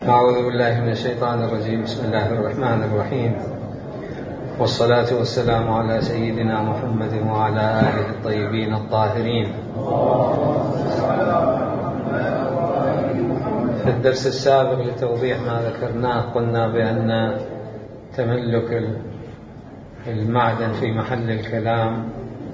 أعوذ بالله من الشيطان الرجيم. بسم الله الرحمن الرحيم، والصلاة والسلام على سيدنا محمد وعلى آله الطيبين الطاهرين. في الدرس السابق لتوضيح ما ذكرناه قلنا بأن تملك المعدن في محل الكلام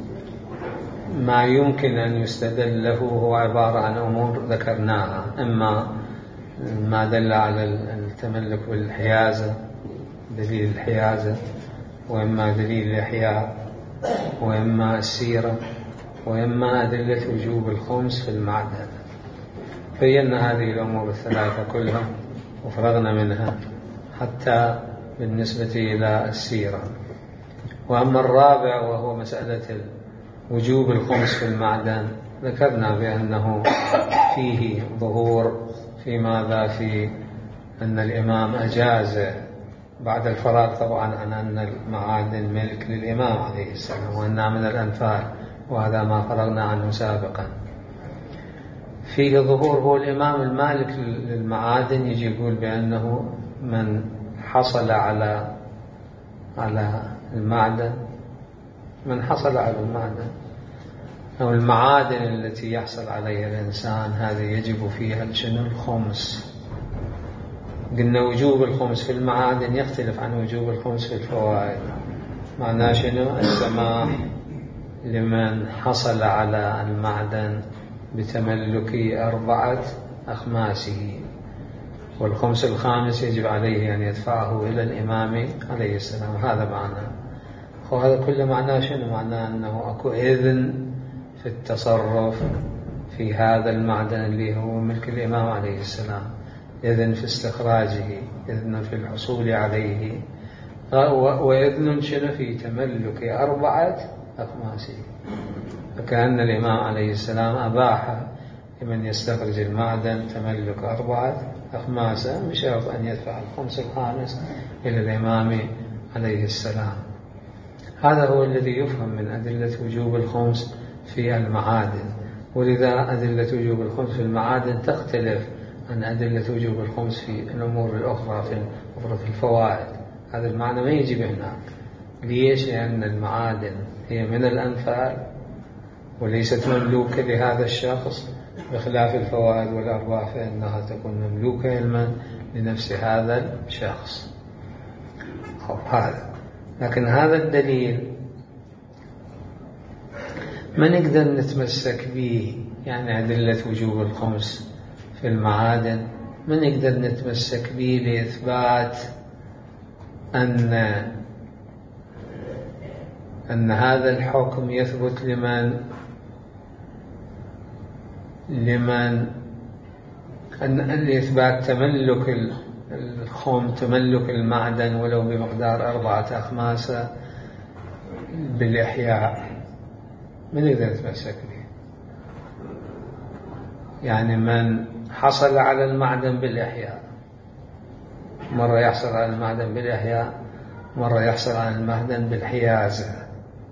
ما يمكن أن يستدل له هو عبارة عن أمور ذكرناها، إما ما دل على التملك بالحيازة، دليل الحيازة، وإما دليل الإحياء، وإما السيرة، وإما أدلة وجوب الخمس في المعدن. بينا هذه الأمور الثلاثة كلها وفرغنا منها حتى بالنسبة إلى السيرة. وأما الرابع وهو مسألة وجوب الخمس في المعدن، ذكرنا بأنه فيه ظهور في ماذا؟ في أن الإمام أجاز بعد الفراغ طبعا عن أن المعادن ملك للإمام عليه السلام وأنها من الأنفال، وهذا ما فرغنا عنه سابقا. فيه ظهور هو الإمام المالك للمعادن يجي يقول بأنه من حصل على المعدن، من حصل على المعدن أو المعادن التي يحصل عليها الإنسان، هذه يجب فيها الخمس. قلنا وجوب الخمس في المعادن يختلف عن وجوب الخمس في الفوائد. معناه شنو؟ السماح لمن حصل على المعدن بتملك 4 أخماسه، والخمس الخامس يجب عليه أن يدفعه إلى الإمام عليه السلام. هذا معناه. وهذا كله معناه شنو؟ معناه أنه أكو إذن في التصرف في هذا المعدن اللي هو ملك الإمام عليه السلام، إذن في استخراجه، إذن في الحصول عليه، وإذن شنو؟ في تملك 4 أخماسه. فكأن الإمام عليه السلام أباح لمن يستخرج المعدن تملك 4 أخماسه بشرط أن يدفع الخمس الخامس إلى الإمام عليه السلام. هذا هو الذي يفهم من أدلة وجوب الخمس في المعادن. ولذا أدلة وجوب الخمس في المعادن تختلف عن أدلة وجوب الخمس في الأمور الأخرى في الفوائد. هذا المعنى ما يجي هناك. ليش؟ لأن المعادن هي من الأنفال وليست مملوكة لهذا الشخص، بخلاف الفوائد والأرباح فإنها تكون مملوكة لنفس هذا الشخص. هذا لكن هذا الدليل ما نقدر نتمسك به، يعني أدلة وجوب الخمس في المعادن ما نقدر نتمسك به لإثبات أن هذا الحكم يثبت لمن أن لإثبات تملك تملك المعدن ولو بمقدار 4 أخماس بالإحياء. من يقدر يتمسك به؟ يعني من حصل على المعدن بالإحياء، مرة يحصل على المعدن بالإحياء، مرة يحصل على المعدن بالحيازة.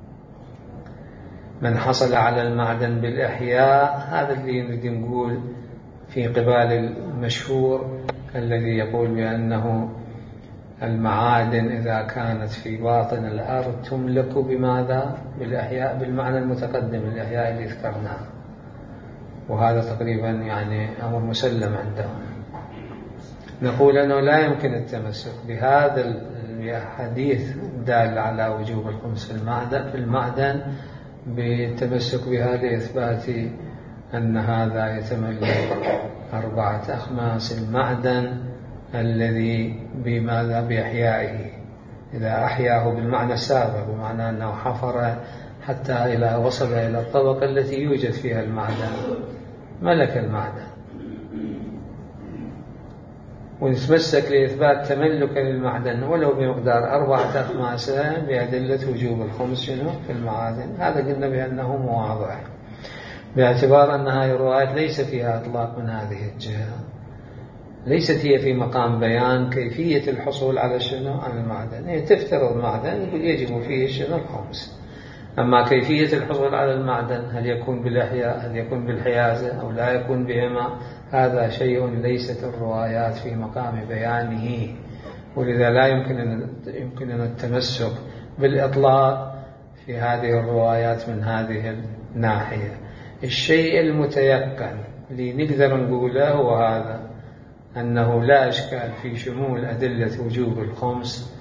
من حصل على المعدن بالإحياء هذا اللي نريد نقول في قبال المشهور الذي يقول بأنه المعادن إذا كانت في باطن الأرض تملك بماذا؟ بالإحياء، بالمعنى المتقدم الإحياء اللي ذكرناه. وهذا تقريبا يعني أمر مسلم عندهم. نقول أنه لا يمكن التمسك بهذا الحديث الدال على وجوب الخمس في المعدن بالتمسك بها لإثبات أن هذا يتملك 4 أخماس المعدن الذي بماذا؟ بإحيائه. إذا أحياه بالمعنى السابق، بمعنى أنه حفر حتى إلى وصل إلى الطبقة التي يوجد فيها المعدن، ملك المعدن. ونتمسك لإثبات تملك للمعدن ولو بمقدار 4 أخماس بأدلة وجوب الخمس في المعادن. هذا قلنا بأنه واضح، باعتبار أن هذه الروايات ليس فيها إطلاق من هذه الجهة، ليست هي في مقام بيان كيفية الحصول على على المعدن. هي تفترض معدن يجب فيه الخمس. أما كيفية الحصول على المعدن، هل يكون بالإحياء، هل يكون بالحيازة، أو لا يكون بهما، هذا شيء ليست الروايات في مقام بيانه، ولذا لا يمكننا التمسك بالإطلاق في هذه الروايات من هذه الناحية. الشيء المتيقن اللي نقدر نقوله هو هذا، أنه لا إشكال في شمول أدلة وجوب الخمس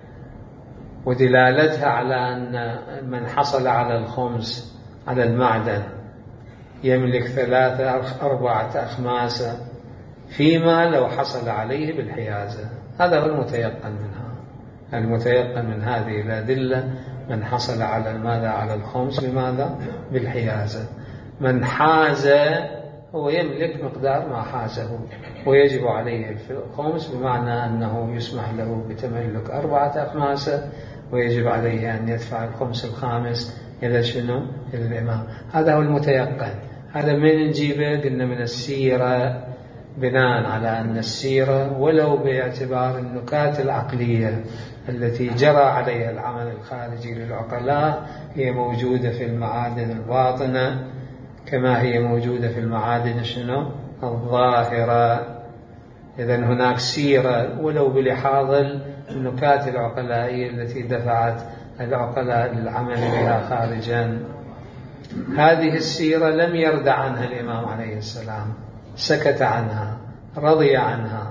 ودلالتها على أن من حصل على الخمس على المعدن يملك 3-4 أخماس فيما لو حصل عليه بالحيازة. هذا هو المتيقن منها. المتيقن من هذه الأدلة من حصل على ماذا؟ على الخمس. بماذا؟ بالحيازة. من حاز هو يملك مقدار ما حازه ويجب عليه الخمس، بمعنى أنه يسمح له بتملك 4 أخماس ويجب عليه أن يدفع الخمس الخامس إلى شنو؟ إلى الإمام. هذا هو المتيقن. هذا من نجيبه؟ قلنا من السيرة، بناء على أن السيرة ولو باعتبار النكات العقلية التي جرى عليها العمل الخارجي للعقلاء هي موجودة في المعادن الباطنة كما هي موجودة في المعادن شنو؟ الظاهرة. إذن هناك سيرة ولو بلحاظ النكات العقلائية التي دفعت العقلاء للعمل بها خارجا. هذه السيرة لم يرد عنها الإمام عليه السلام، سكت عنها، رضي عنها.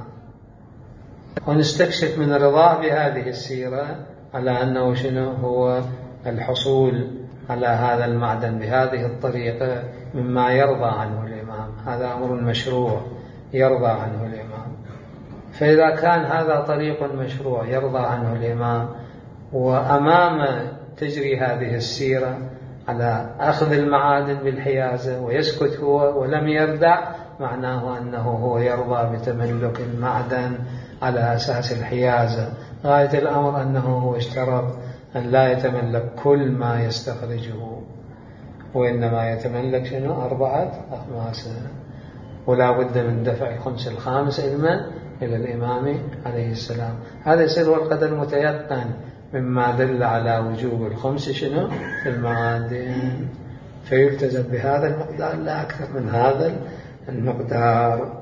ونستكشف من الرضا بهذه السيرة على أنه شنو هو الحصول على هذا المعدن بهذه الطريقة مما يرضى عنه الإمام. هذا أمر مشروع يرضى عنه الإمام. فإذا كان هذا طريق مشروع يرضى عنه الإمام، وأمام تجري هذه السيرة على أخذ المعادن بالحيازة ويسكت هو ولم يردع، معناه أنه هو يرضى بتملك المعدن على أساس الحيازة. غاية الأمر أنه هو اشترط أن لا يتملك كل ما يستخرجه، وإنما يتملك شنو؟ 4 أخماس، ولا بد من دفع الخمس الخامس إلى الإمام عليه السلام. هذا سر القدر المتيقن مما دل على وجوب الخمس شنو؟ في المعادن، فيلتزم بهذا المقدار لا أكثر من هذا المقدار.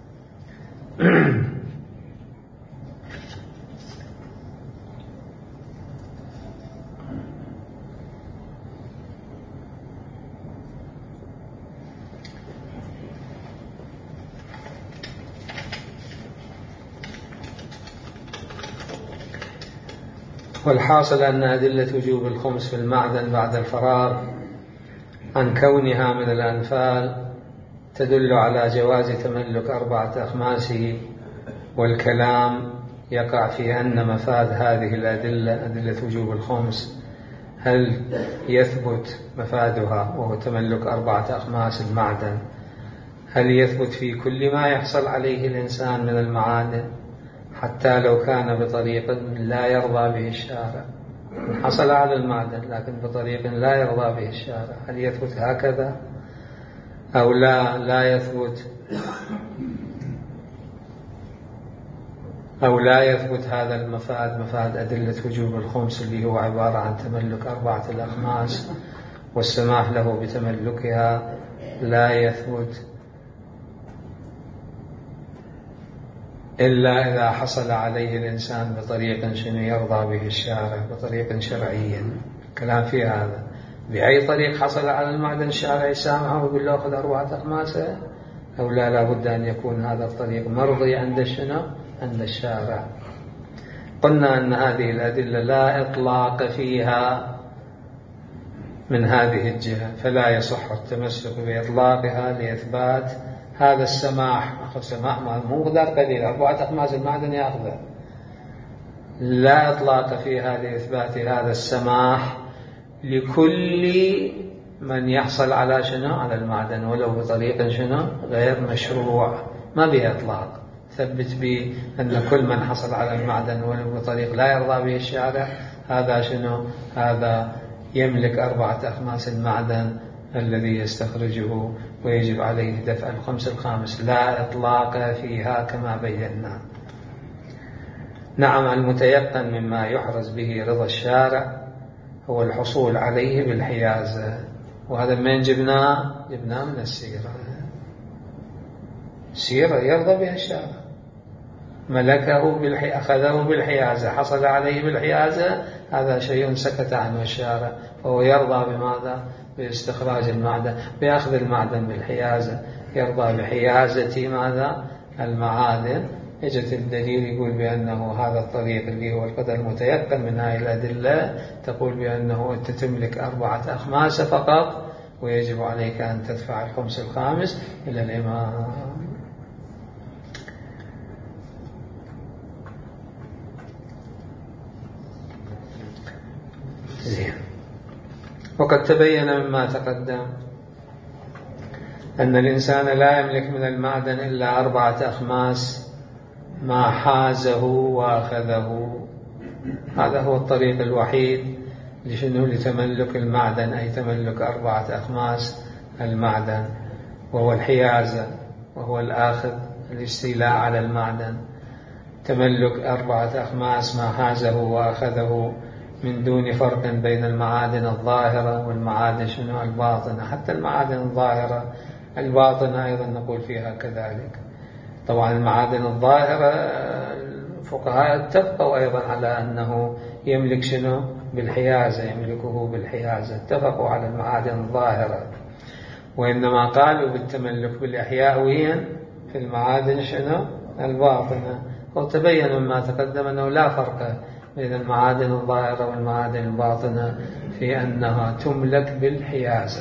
والحاصل أن أدلة وجوب الخمس في المعدن بعد الفراغ عن كونها من الأنفال تدل على جواز تملك 4 أخماسه، والكلام يقع في أن مفاد هذه الأدلة، أدلة وجوب الخمس، هل يثبت مفادها وهو تملك 4 أخماس المعدن، هل يثبت في كل ما يحصل عليه الإنسان من المعادن حتى لو كان بطريق لا يرضى به الشارع؟ حصل على المعدن لكن بطريق لا يرضى به الشارع، هل يثبت هكذا أو لا يثبت، أو لا يثبت هذا المفاد، مفاد أدلة وجوب الخمس اللي هو عبارة عن تملك 4 الأخماس والسماح له بتملكها، لا يثبت إلا إذا حصل عليه الإنسان بطريق شنو يرضى به الشارع، بطريق شرعي. كلام في هذا، بأي طريق حصل على المعدن الشارع يسامحه ويقول له أخذ 4 أخماس، أو لا بد أن يكون هذا الطريق مرضي عند شنو؟ عند الشارع. قلنا أن هذه الأدلة لا إطلاق فيها من هذه الجهة، فلا يصح التمسك بإطلاقها لإثبات هذا السماح. أخذ سماح مو مقدار قليل، 4 أخماس المعدن يأخذه، لا إطلاق فيها لإثبات هذا السماح لكل من يحصل على شنو؟ على المعدن ولو بطريق شنو؟ غير مشروع، ما بها إطلاق. ثبت بأن كل من حصل على المعدن ولو بطريق لا يرضى به الشارع هذا شنو؟ هذا يملك 4 أخماس المعدن الذي يستخرجه ويجب عليه دفع الخمس الخامس، لا إطلاق فيها كما بينا. نعم، المتيقن مما يحرز به رضا الشارع هو الحصول عليه بالحيازة. وهذا من جبناه من السيرة. السيرة يرضى بها الشارع، ملكه أخذه بالحيازة، حصل عليه بالحيازة، هذا شيء سكت عنه الشارع، فهو يرضى بماذا؟ باستخراج المعدن، بأخذ المعدن بالحيازة، يرضى بحيازة ماذا؟ المعادن. يجد الدليل يقول بأنه هذا الطريق اللي هو القدر المتيقن من هذه الأدلة تقول بأنه أنت تملك 4 أخماس فقط، ويجب عليك أن تدفع الخمس الخامس إلى الإمام. زين. وقد تبين مما تقدم أن الإنسان لا يملك من المعدن إلا 4 أخماس ما حازه وأخذه. هذا هو الطريق الوحيد لتملك المعدن، أي تملك 4 أخماس المعدن، وهو الحيازة، وهو الآخذ، الاستيلاء على المعدن. تملك 4 أخماس ما حازه وأخذه من دون فرق بين المعادن الظاهرة والمعادن الباطنة. حتى المعادن الظاهرة الباطنة أيضا نقول فيها كذلك. طبعا المعادن الظاهرة الفقهاء اتفقوا أيضا على أنه يملك بالحيازة، يملكه بالحيازة، اتفقوا على المعادن الظاهرة، وإنما قالوا بالتملك بالإحياء في المعادن الباطنة. وتبين مما تقدم أنه لا فرق بين المعادن الظاهرة والمعادن الباطنة في أنها تملك بالحيازة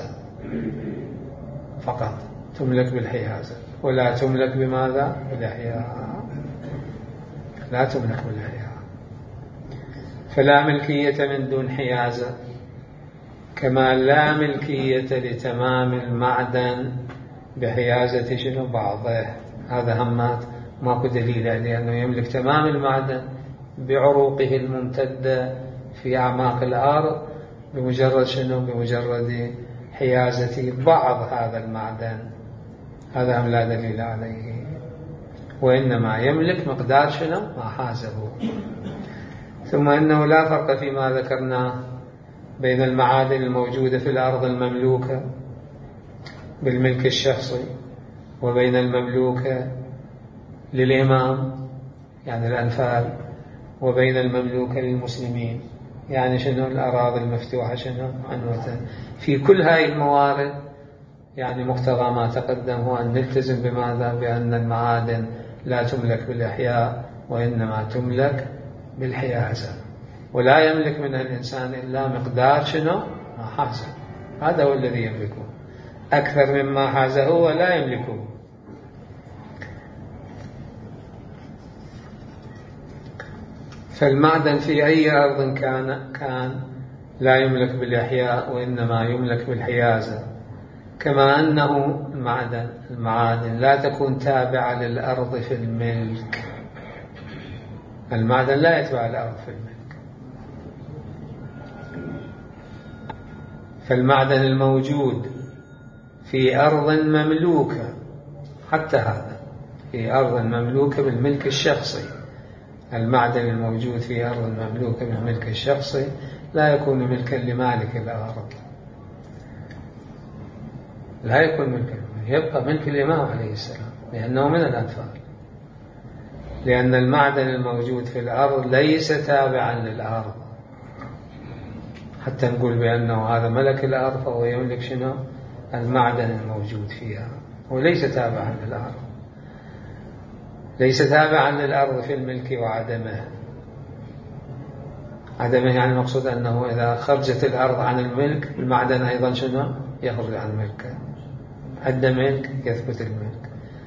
فقط، تملك بالحيازة، ولا تملك بماذا؟ بالإحياء، لا تملك بالإحياء. فلا ملكية من دون حيازة، كما لا ملكية لتمام المعدن بحيازة بعضه. هذا همات ماكو دليل لأنه يملك تمام المعدن بعروقه الممتدة في أعماق الأرض بمجرد بمجرد حيازة بعض هذا المعدن. هذا هم لا دليل عليه، وإنما يملك مقدار ما حازه. ثم إنه لا فرق فيما ذكرناه بين المعادن الموجودة في الأرض المملوكة بالملك الشخصي وبين المملوكة للإمام يعني الأنفال، وبين المملوكة للمسلمين يعني الأراضي المفتوحة عنوة. في كل هذه الموارد يعني مقتضى ما تقدم هو أن نلتزم بماذا؟ بأن المعادن لا تملك بالإحياء وإنما تملك بالحيازة، ولا يملك منها الإنسان إلا مقدار ما حازه. هذا هو الذي يملكه، أكثر مما حازه ولا يملكه. فالمعدن في أي أرض كان لا يملك بالإحياء وإنما يملك بالحيازة، كما أنه المعادن لا تكون تابعة للأرض في الملك. المعدن لا يتبع الأرض في الملك. فالمعدن الموجود في أرض مملوكة، حتى هذا في أرض مملوكة بالملك الشخصي، المعدن الموجود في أرض مملوكة بالملك الشخصي لا يكون ملكا لمالك الأرض، لا يكون ملكا، يبقى ملك الإمام عليه السلام لأنه من الأنفال، لأن المعدن الموجود في الأرض ليس تابعا للأرض حتى نقول بأنه هذا ملك الأرض فهو يملك المعدن الموجود فيها، وليس تابعا للأرض، ليس تابعا للأرض في الملك وعدمه. عدمه يعني مقصود أنه إذا خرجت الأرض عن الملك المعدن أيضا يخرج عن الملك، عند ملك يثبت الملك.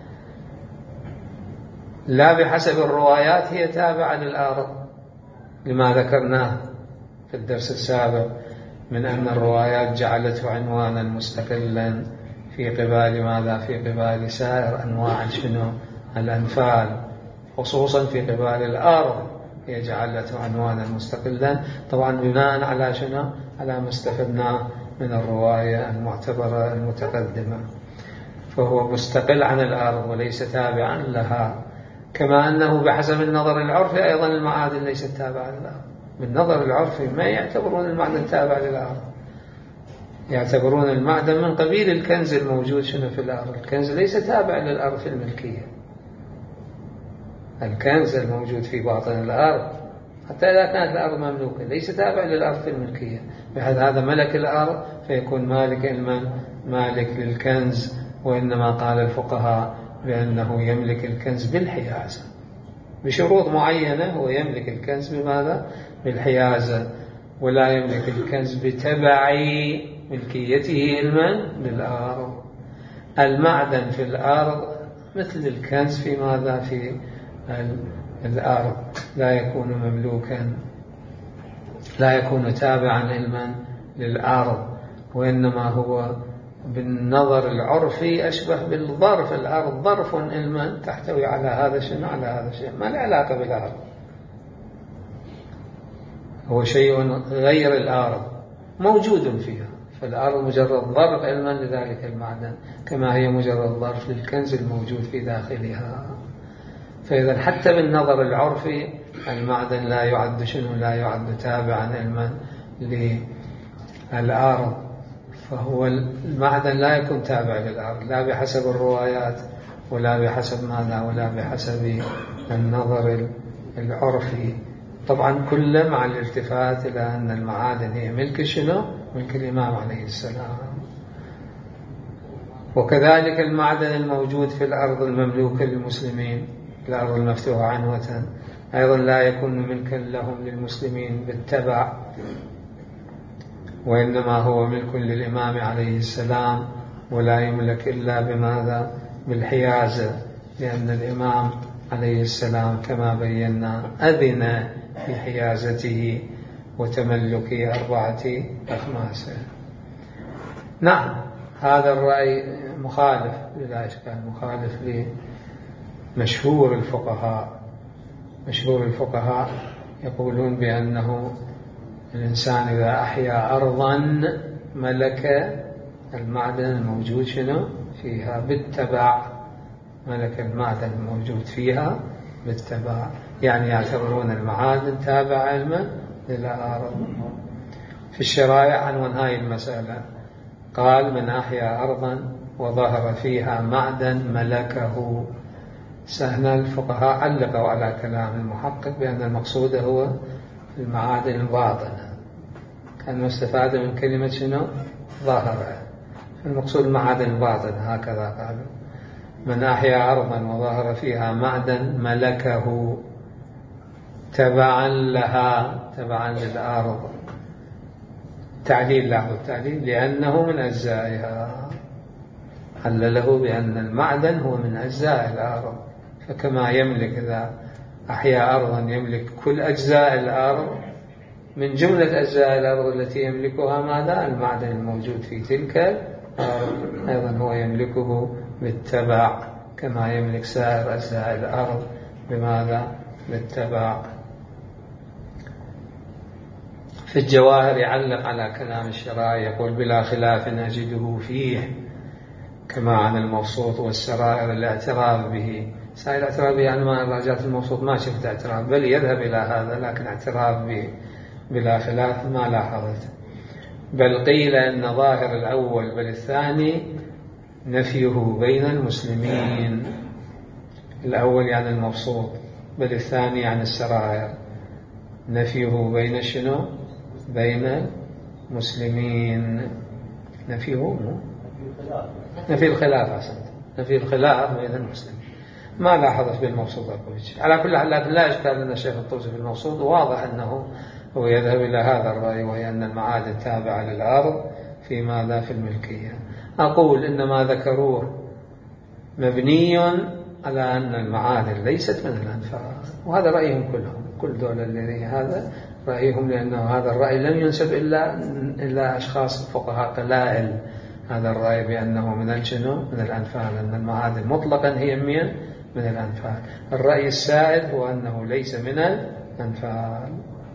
لا بحسب الروايات هي تابعة للأرض لما ذكرناه في الدرس السابق من أن الروايات جعلته عنوانا مستقلا في قبال ماذا؟ في قبال سائر أنواع الأنفال، خصوصا في قبال الأرض هي جعلته عنوانا مستقلا، طبعا بناء على على ما استفدناه من الرواية المعتبرة المتقدمة، فهو مستقل عن الأرض وليس تابعا لها. كما أنه بحسب النظر العرفي أيضا المعادن ليست تابعة للأرض، بالنظر العرفي ما يعتبرون المعدن تابع للأرض، يعتبرون المعدن من قبيل الكنز الموجود شنو في الأرض. الكنز ليس تابع للأرض في الملكية، الكنز الموجود في باطن الأرض حتى إذا كانت الأرض مملوكة ليس تابع للأرض في الملكية، بحيث هذا ملك الأرض فيكون مالك المن مالك للكنز. وإنما قال الفقهاء بأنه يملك الكنز بالحيازة بشروط معينة، هو يملك الكنز بماذا؟ بالحيازة، ولا يملك الكنز بتبع ملكيته المن للأرض. المعدن في الأرض مثل الكنز في ماذا؟ في الأرض، لا يكون مملوكا، لا يكون تابعا المن للأرض، وإنما هو بالنظر العرفي أشبه بالظرف. الأرض ظرف المن تحتوي على هذا الشيء على هذا الشيء، ما له علاقة بالأرض، هو شيء غير الأرض موجود فيها. فالأرض مجرد ظرف المن لذلك المعدن، كما هي مجرد ظرف للكنز الموجود في داخلها. فإذا حتى بالنظر العرفي المعدن لا يعد شنو؟ لا يعد تابعا المن للأرض، فهو المعدن لا يكون تابع للأرض لا بحسب الروايات ولا بحسب ماذا ولا بحسب النظر العرفي. طبعا كله مع الالتفات إلى أن المعادن هي ملك شنو؟ ملك الإمام عليه السلام. وكذلك المعدن الموجود في الأرض المملوكة للمسلمين، الأرض المفتوحة عنوة، أيضا لا يكون ملكا لهم للمسلمين بالتبع، وإنما هو ملك للإمام عليه السلام، ولا يملك إلا بماذا؟ بالحيازة، لأن الإمام عليه السلام كما بينا أذن في حيازته وتملك 4 أخماسه. نعم، هذا الرأي مخالف بلا إشكال، مخالف لمشهور الفقهاء. مشهور الفقهاء يقولون بأنه الإنسان إذا أحيا أرضا ملك المعدن الموجود شنو فيها بالتبع، ملك المعدن الموجود فيها بالتبع، يعني يعتبرون المعادن تابع علما للأرض. في الشرائع عنوان هاي المسألة قال: من أحيا أرضا وظهر فيها معدن ملكه. سهل الفقهاء علقوا على كلام المحقق بأن المقصود هو المعادن الباطنة، كان مستفاد من كلمة شنو؟ ظاهرة، المقصود المعادن الباطنة، هكذا قالوا. من أحيا أرضا وظهر فيها معدن ملكه تبعا لها، تبعا للأرض. تعليل له التعليل لأنه من أجزائها، علله بأن المعدن هو من أجزاء الأرض، فكما يملك إذا أحيا أرضا يملك كل أجزاء الأرض، من جملة أجزاء الأرض التي يملكها ماذا؟ المعدن الموجود في تلك الأرض، أيضا هو يملكه بالتبع كما يملك سائر أجزاء الأرض بماذا؟ بالتبع. في الجواهر يعلق على كلام الشرائع يقول: بلا خلاف نجده فيه كما عن المبسوط والسرائر الاعتراف به. سائر الاعتراف به يعني ما راجعت المبسوط ما شفت اعتراف، بل يذهب إلى هذا، لكن اعتراف به بلا خلاف ما لاحظت. بل قيل أن ظاهر الأول بل الثاني نفيه بين المسلمين. الأول يعني المبسوط، بل الثاني يعني السرائر، نفيه بين شنو؟ بين المسلمين. نفيه نفي الخلاف، أحسنت، نفي الخلاف بين المسلمين. ما لاحظت بالمبسوط أقولش. على كل حال لكن لا إشكال أن الشيخ الطوسي في المبسوط واضح أنه هو يذهب إلى هذا الرأي، وهي أن المعادن تابعة للأرض في ماذا؟ في الملكية. أقول إن ما ذكروه مبني على أن المعادن ليست من الأنفال، وهذا رأيهم كلهم، كل دولة الذي هذا رأيهم، لأنه هذا الرأي لم ينسب إلا أشخاص فقهاء قلائل، هذا الرأي بأنه من الجنو من الأنفال، أن المعادن مطلقا هي من الأنفال. الرأي السائد هو أنه ليس من الأنفال.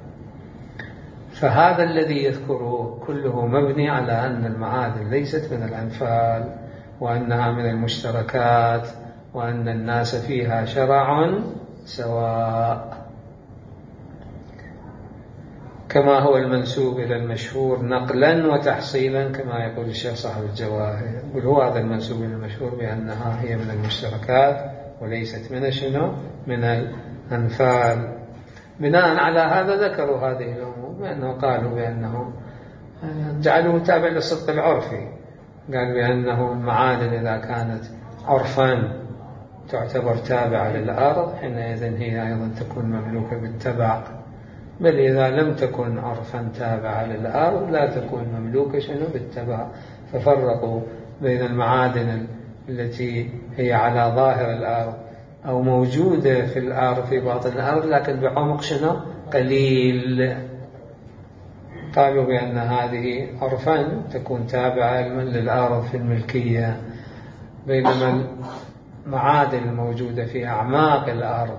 فهذا الذي يذكره كله مبني على أن المعادن ليست من الأنفال، وأنها من المشتركات، وأن الناس فيها شرع سواء. كما هو المنسوب إلى المشهور نقلا وتحصيلا، كما يقول الشيخ صاحب الجواهر، يقول هو هذا المنسوب إلى المشهور بأنها هي من المشتركات وليست من شنو؟ من الأنفال. بناء على هذا ذكروا هذه الأمور، بأنه قالوا بأنه جعلوه تابع للصدق العرفي، قال بأنه المعادن إذا كانت عرفا تعتبر تابعة للأرض حينئذ هي أيضا تكون مملوكة بالتبع، بل إذا لم تكن عرفا تابعة للأرض لا تكون مملوكة شنو؟ بالتبع. ففرقوا بين المعادن التي هي على ظاهر الأرض أو موجودة في الأرض في باطن الأرض لكن بعمق شنو؟ قليل، قالوا بأن هذه عرفا تكون تابعة للأرض في الملكية، بينما المعادن الموجودة في أعماق الأرض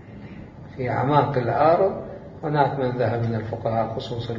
هناك من ذهب من الفقهاء خصوصا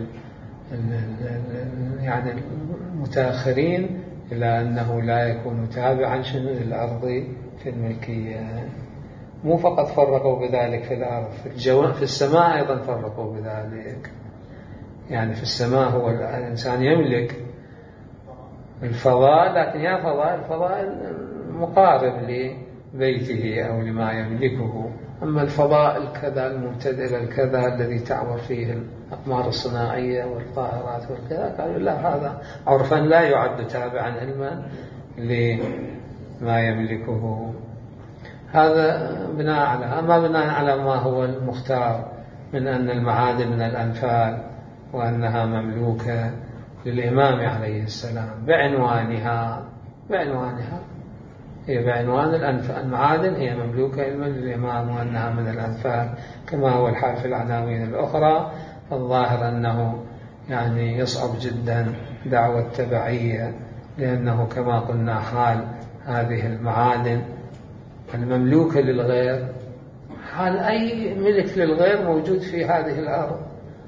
يعني المتأخرين إلى أنه لا يكون تابعا شنو؟ للأرض في الملكية. مو فقط فرقوا بذلك في الأرض، في السماء أيضا فرقوا بذلك. يعني في السماء هو الإنسان يملك الفضاء، لكن يا الفضاء مقارب لبيته أو لما يملكه. أما الفضاء الكذا الممتد إلى الكذا الذي تعمر فيه الأقمار الصناعية والطائرات والكذا، قالوا لا، هذا عرفا لا يعد تابعا علما لما يملكه. هذا بناء على ما هو المختار من أن المعادن من الأنفال وأنها مملوكة للإمام عليه السلام بعنوانها هي بعنوان المعادن هي مملوكة للإمام وأنها من الأنفال، كما هو الحال في العناوين الأخرى. الظاهر أنه يعني يصعب جدا دعوة التبعية، لأنه كما قلنا حال هذه المعادن المملوكة للغير حال أي ملك للغير موجود في هذه الأرض.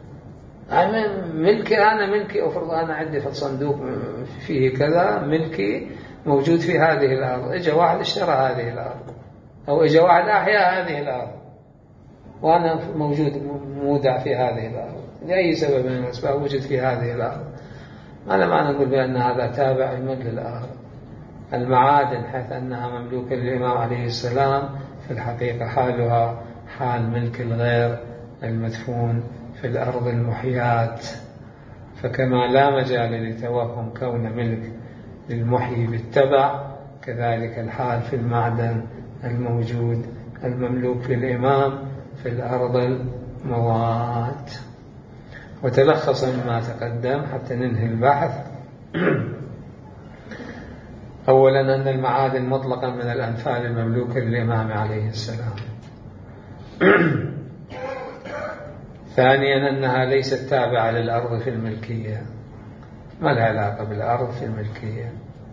ملكي أفرض أنا عندي في الصندوق فيه كذا، ملكي موجود في هذه الأرض، إجا واحد اشترى هذه الأرض أو إجا واحد أحيا هذه الأرض وأنا موجود مودع في هذه الأرض لأي سبب من الأسباب وجد في هذه الأرض، أنا ما نقول بأن هذا تابع للأرض. المعادن حيث أنها مملوكة للإمام عليه السلام في الحقيقة حالها حال ملك الغير المدفون في الأرض المحيات، فكما لا مجال لتوهم كون ملك للمحيي بالتبع، كذلك الحال في المعدن الموجود المملوك للإمام في الأرض الموات. وتلخص مما تقدم حتى ننهي البحث. أولا أن المعادن مطلقا من الأنفال المملوكة للإمام عليه السلام. ثانيا أنها ليست تابعة للأرض في الملكية، ما لها علاقة بالأرض في الملكية.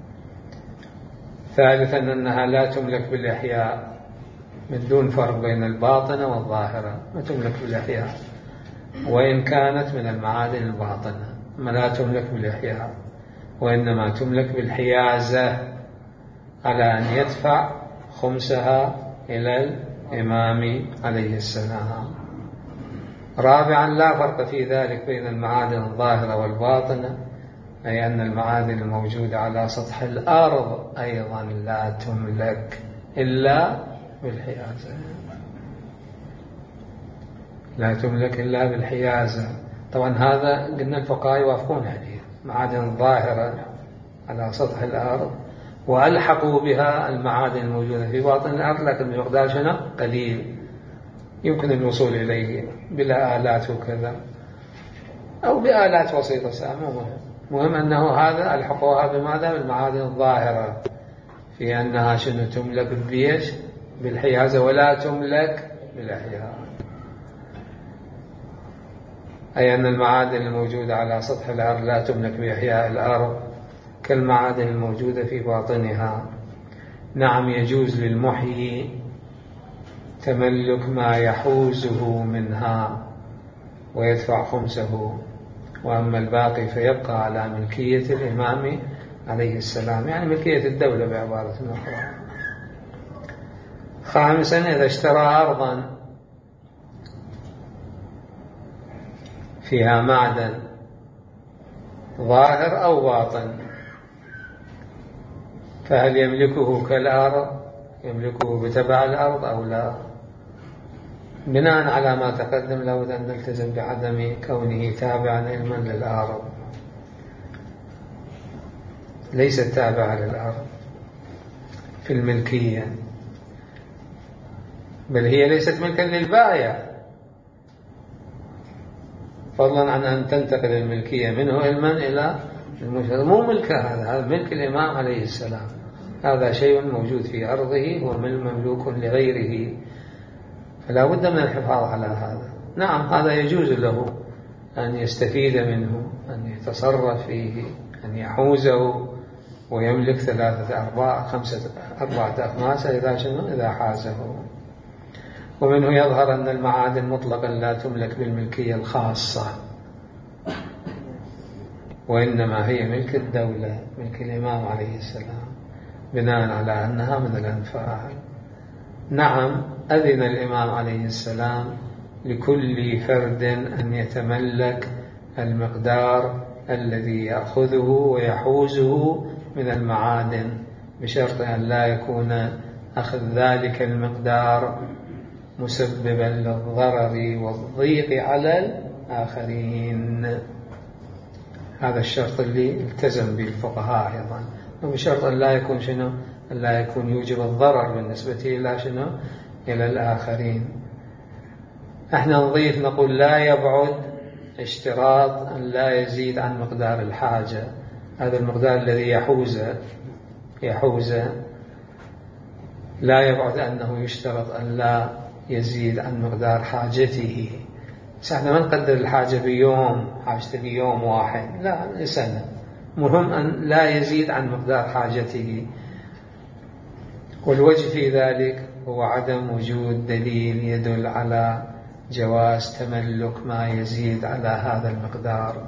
ثالثا أنها لا تملك بالإحياء، من دون فرق بين الباطنة والظاهرة، ما تملك بالإحياء وإن كانت من المعادن الباطنة، ما لا تملك بالإحياء وإنما تملك بالحيازة على أن يدفع خمسها إلى الإمام عليه السلام. رابعا لا فرق في ذلك بين المعادن الظاهرة والباطنة، أي أن المعادن الموجودة على سطح الأرض أيضا لا تملك إلا بالحيازة، لا تملك إلا بالحيازة. طبعا هذا قلنا الفقهاء يوافقون عليه، معادن الظاهرة على سطح الأرض وألحقوا بها المعادن الموجودة في باطن الأرض، لكن بمقدار شنو؟ قليل يمكن الوصول إليه بلا آلات وكذا أو بآلات بسيطة سامة. مهم أنه هذا ألحقوها بماذا؟ بالمعادن الظاهرة، في أنها شنو؟ تملك بيش بالحيازة ولا تملك بالإحياء، أي أن المعادن الموجودة على سطح الأرض لا تملك بإحياء الأرض كالمعادن الموجودة في باطنها. نعم يجوز للمحيي تملك ما يحوزه منها ويدفع خمسه، وأما الباقي فيبقى على ملكية الإمام عليه السلام، يعني ملكية الدولة بعبارة أخرى. خامسا إذا اشترى أرضا فيها معدن ظاهر أو باطن، فهل يملكه كالأرض، يملكه بتبع الأرض أو لا؟ بناء على ما تقدم لابد أن نلتزم بعدم كونه تابعا علما للأرض، ليست تابعة للأرض في الملكية، بل هي ليست ملكا للبائع، فضلا عن أن تنتقل الملكية منه علما إلى المشتري. مو ملك هذا ملك الإمام عليه السلام، هذا شيء موجود في أرضه ومملوك لغيره، فلا بد من الحفاظ على هذا. نعم هذا يجوز له أن يستفيد منه، أن يتصرف فيه، أن يحوزه ويملك 4 أخماس إذا حازه. ومنه يظهر أن المعادن مطلقا لا تملك بالملكية الخاصة، وإنما هي ملك الدولة، ملك الإمام عليه السلام، بناء على أنها من الأنفال. نعم أذن الإمام عليه السلام لكل فرد أن يتملك المقدار الذي يأخذه ويحوزه من المعادن، بشرط أن لا يكون أخذ ذلك المقدار مسببا للضرر والضيق على الآخرين. هذا الشرط اللي التزم به الفقهاء أيضا، وبشرط أن لا يكون شنو؟ أن لا يكون يوجب الضرر بالنسبة إلى شنو؟ إلى الآخرين. احنا نضيف نقول لا يبعد اشتراط أن لا يزيد عن مقدار الحاجة، هذا المقدار الذي يحوزه لا يبعد أنه يشترط أن لا يزيد عن مقدار حاجته. احنا ما نقدر الحاجة بيوم، حاجته بيوم واحد، لا لسنة، مهم أن لا يزيد عن مقدار حاجته. والوجه في ذلك هو عدم وجود دليل يدل على جواز تملك ما يزيد على هذا المقدار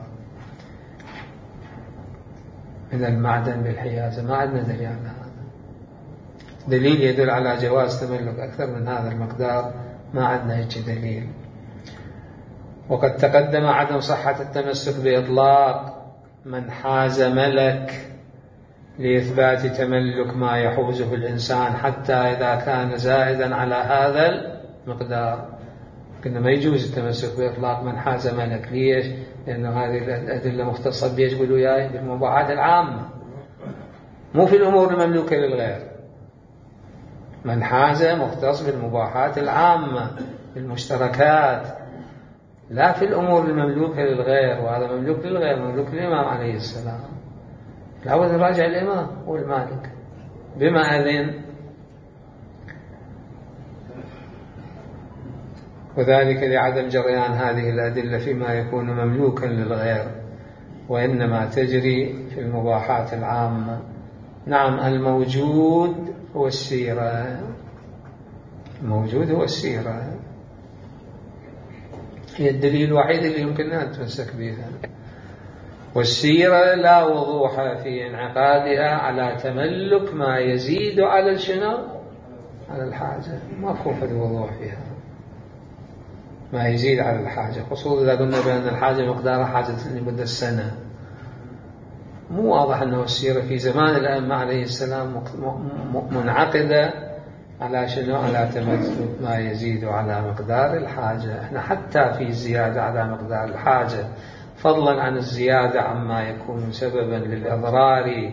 من المعدن بالحيازة. ما عندنا دليل على هذا، دليل يدل على جواز تملك أكثر من هذا المقدار، ما عندنا هيك دليل. وقد تقدم عدم صحة التمسك بإطلاق من حاز ملك لإثبات تملك ما يحوزه الإنسان حتى إذا كان زائدا على هذا المقدار. قلنا ما يجوز التمسك بإطلاق من حاز ملك. ليش؟ لأنه هذه الأدلة مختصة بيش قلوا وياي بالمباحات العامة، مو في الأمور المملوكة للغير. من حاز مختص بالمباحات العامة، بالمشتركات، لا في الأمور المملوكة للغير، وهذا مملوك للغير، مملوك للإمام عليه السلام. لابد نراجع الإمام والمالك بما أذن، وذلك لعدم جريان هذه الأدلة فيما يكون مملوكا للغير، وإنما تجري في المباحات العامة. نعم الموجود هو السيرة، الموجود هو السيرة، هي الدليل الوحيد اللي يمكن أن نتمسك به، والسيرة لا وضوح في انعقادها على تملك ما يزيد على شنو؟ على الحاجة، ماكو في الوضوح فيها ما يزيد على الحاجة، خصوصا إذا قلنا بأن الحاجة مقدار حاجة لمدة السنة. مو واضح أنه السيرة في زمان الأئمة عليه السلام منعقدة على شنو؟ على تملك ما يزيد على مقدار الحاجة. احنا حتى في الزيادة على مقدار الحاجة، فضلا عن الزيادة عما يكون سببا للإضرار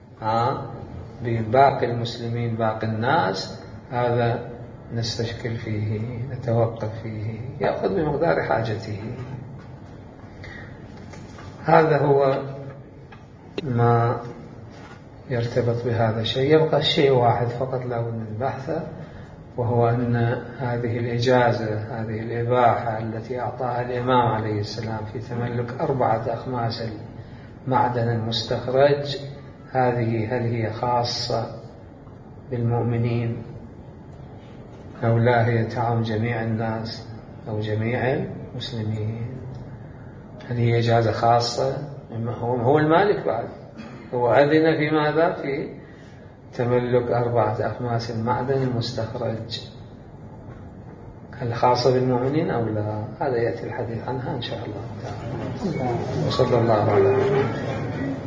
بباقي المسلمين باقي الناس، هذا نستشكل فيه، نتوقف فيه، يأخذ بمقدار حاجته. هذا هو ما يرتبط بهذا الشيء. يبقى الشيء واحد فقط لابد من بحثه، وهو أن هذه الإجازة، هذه الإباحة التي أعطاها الإمام عليه السلام في تملك 4 أخماس المعدن المستخرج، هذه هل هي خاصة بالمؤمنين أو لا هي تعم جميع الناس أو جميع المسلمين؟ هل هي إجازة خاصة؟ هو المالك بعد، هو أذن في ماذا؟ في تملك 4 أخماس المعدن المستخرج. هل خاصة بالمؤمنين أو لا؟ هذا يأتي الحديث عنها إن شاء الله تعالى. وصلى الله على محمد.